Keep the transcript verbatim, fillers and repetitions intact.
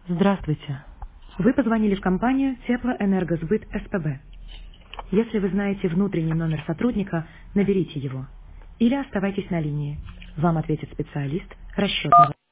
Здравствуйте. Вы позвонили в компанию Теплоэнергосбыт СПБ. Если вы знаете внутренний номер сотрудника, наберите его. Или оставайтесь на линии. Вам ответит специалист расчетного.